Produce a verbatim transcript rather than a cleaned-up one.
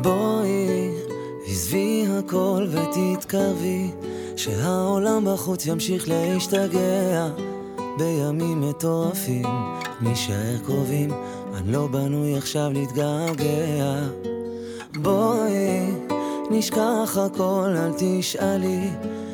בואי, עזבי הכל ותתקרבי, שהעולם בחוץ ימשיך להשתגע. בימים מטורפים נשאר קרובים, אני לא בנוי עכשיו להתגעגע. בואי, נשכח הכל, אל תשאלי,